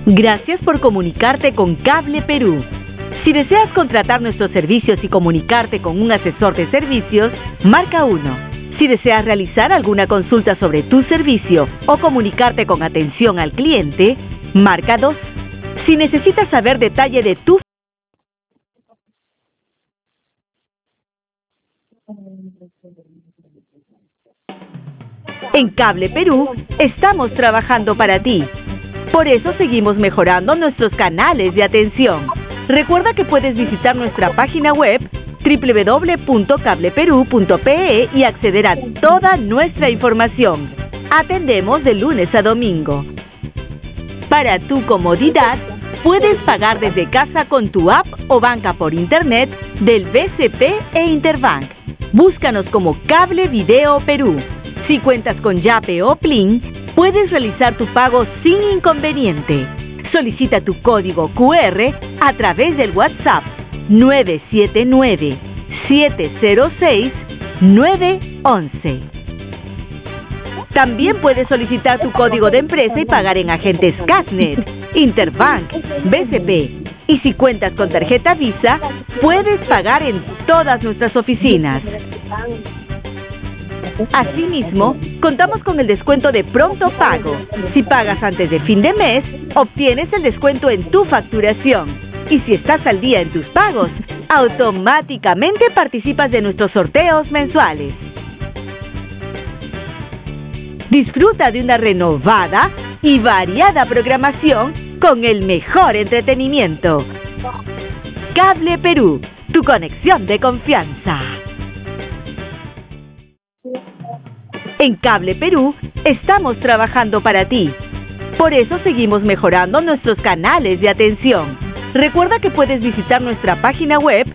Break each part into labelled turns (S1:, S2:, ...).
S1: Gracias por comunicarte con Cable Perú. Si deseas contratar nuestros servicios y comunicarte con un asesor de servicios, marca 1. Si deseas realizar alguna consulta sobre tu servicio o comunicarte con atención al cliente, marca 2. Si necesitas saber detalle de tu En Cable Perú estamos trabajando para ti. Por eso seguimos mejorando nuestros canales de atención. Recuerda que puedes visitar nuestra página web www.cableperu.pe y acceder a toda nuestra información. Atendemos de lunes a domingo. Para tu comodidad, puedes pagar desde casa con tu app o banca por internet del BCP e Interbank. Búscanos como Cable Video Perú. Si cuentas con Yape o Plin, puedes realizar tu pago sin inconveniente. Solicita tu código QR a través del WhatsApp 979-706-911. También puedes solicitar tu código de empresa y pagar en agentes Casnet, Interbank, BCP. Y si cuentas con tarjeta Visa, puedes pagar en todas nuestras oficinas. Asimismo, contamos con el descuento de pronto pago. Si pagas antes de fin de mes, obtienes el descuento en tu facturación. Y si estás al día en tus pagos, automáticamente participas de nuestros sorteos mensuales. Disfruta de una renovada y variada programación con el mejor entretenimiento. Cable Perú, tu conexión de confianza. En Cable Perú estamos trabajando para ti. Por eso seguimos mejorando nuestros canales de atención. Recuerda que puedes visitar nuestra página web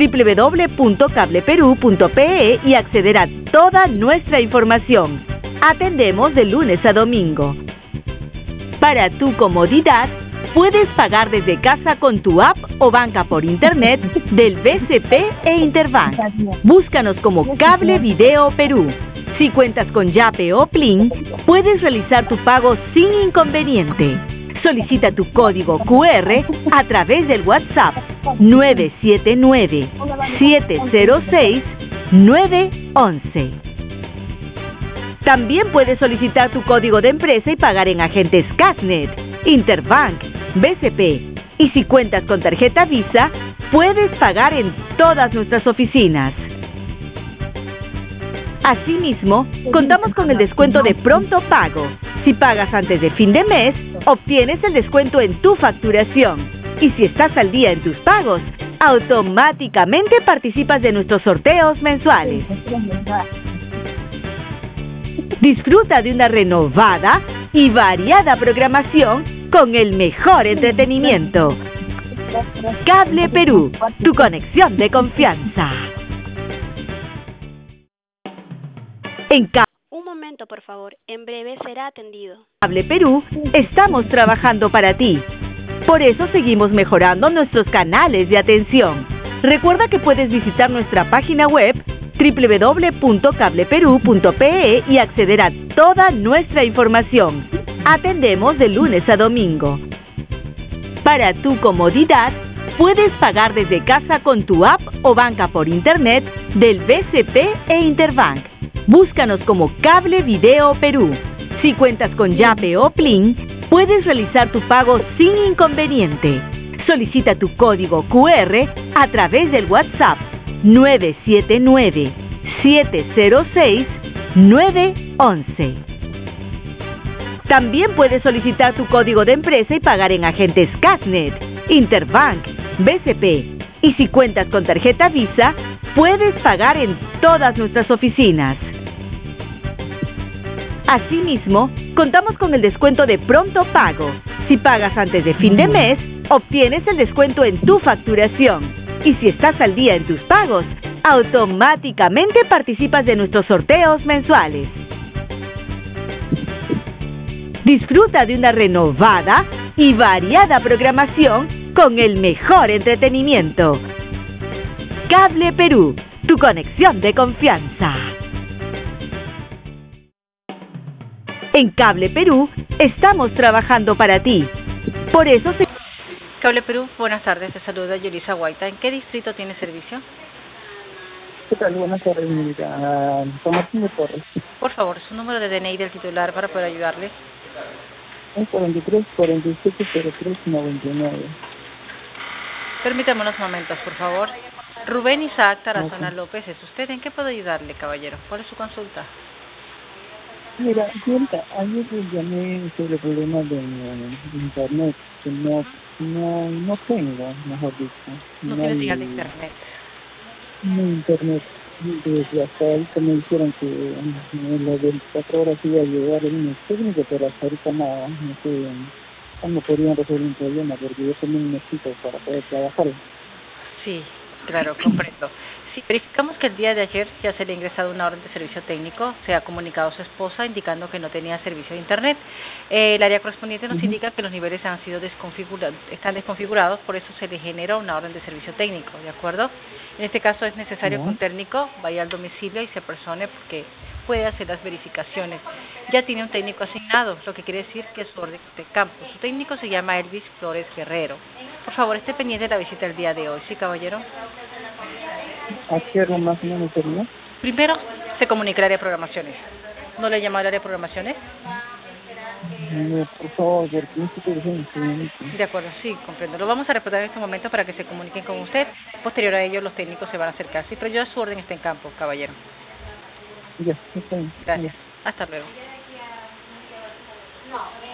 S1: www.cableperu.pe y acceder a toda nuestra información. Atendemos de lunes a domingo. Para tu comodidad, puedes pagar desde casa con tu app o banca por internet del BCP e Interbank. Búscanos como Cable Video Perú. Si cuentas con Yape o Plin, puedes realizar tu pago sin inconveniente. Solicita tu código QR a través del WhatsApp 979-706-911. También puedes solicitar tu código de empresa y pagar en agentes Casnet, Interbank, BCP. Y si cuentas con tarjeta Visa, puedes pagar en todas nuestras oficinas. Asimismo, contamos con el descuento de pronto pago. Si pagas antes de fin de mes, obtienes el descuento en tu facturación. Y si estás al día en tus pagos, automáticamente participas de nuestros sorteos mensuales. Disfruta de una renovada y variada programación con el mejor entretenimiento. Cable Perú, tu conexión de confianza.
S2: Un momento, por favor. En breve será atendido.
S1: Cable Perú estamos trabajando para ti. Por eso seguimos mejorando nuestros canales de atención. Recuerda que puedes visitar nuestra página web www.cableperu.pe y acceder a toda nuestra información. Atendemos de lunes a domingo. Para tu comodidad, puedes pagar desde casa con tu app o banca por internet del BCP e Interbank. Búscanos como Cable Video Perú. Si cuentas con Yape o Plin, puedes realizar tu pago sin inconveniente. Solicita tu código QR a través del WhatsApp 979-706-911. También puedes solicitar tu código de empresa y pagar en agentes Casnet, Interbank, BCP. Y si cuentas con tarjeta Visa, puedes pagar en todas nuestras oficinas. Asimismo, contamos con el descuento de pronto pago. Si pagas antes de fin de mes, obtienes el descuento en tu facturación. Y si estás al día en tus pagos, automáticamente participas de nuestros sorteos mensuales. Disfruta de una renovada y variada programación con el mejor entretenimiento. Cable Perú, tu conexión de confianza. En Cable Perú estamos trabajando para ti. Por eso se...
S3: Cable Perú, buenas tardes, te saluda Yulisa Guaita. ¿En qué distrito tiene servicio?
S4: ¿Qué tal? Buenas tardes, señorita. San Martín de Porres.
S3: Por favor, su número de DNI del titular para poder ayudarle.
S4: Es 43 47 03 99.
S3: Permítame unos momentos, por favor. Rubén Isaac Tarazona
S4: Ok.
S3: López, ¿es usted? ¿En qué puedo ayudarle, caballero? ¿Cuál es su consulta?
S4: Mira, señorita, ayer les llamé sobre el problema de internet, que no tengo, mejor dicho.
S3: No
S4: No
S3: tiene
S4: hay
S3: señal de internet.
S4: no hay internet. Desde hasta ahorita me dijeron que en las 24 horas iba a llegar el lunes técnico, pero hasta ahorita nada. No sé cómo podrían resolver un problema, porque yo también necesito para poder trabajar.
S3: Sí, claro, comprendo. Sí, verificamos que el día de ayer ya se le ha ingresado una orden de servicio técnico, se ha comunicado a su esposa indicando que no tenía servicio de internet. El área correspondiente nos indica que los niveles han sido están desconfigurados, por eso se le generó una orden de servicio técnico, ¿de acuerdo? En este caso es necesario que un técnico vaya al domicilio y se persone porque puede hacer las verificaciones. Ya tiene un técnico asignado, lo que quiere decir que es su orden de campo. Su técnico se llama Elvis Flores Guerrero. Por favor, esté pendiente de la visita el día de hoy, ¿sí, caballero?
S4: ¿A qué hora más o menos sería?
S3: Primero se comunica al área de programaciones. ¿No le llama al área de programaciones?
S4: No, por favor, porque necesito urgencia, señorita.
S3: De acuerdo, sí, comprendo. Lo vamos a reportar en este momento para que se comuniquen con usted. Posterior a ello, los técnicos se van a acercar. Sí, pero yo su orden está en campo, caballero.
S4: Ya, está bien.
S3: Gracias. Hasta luego.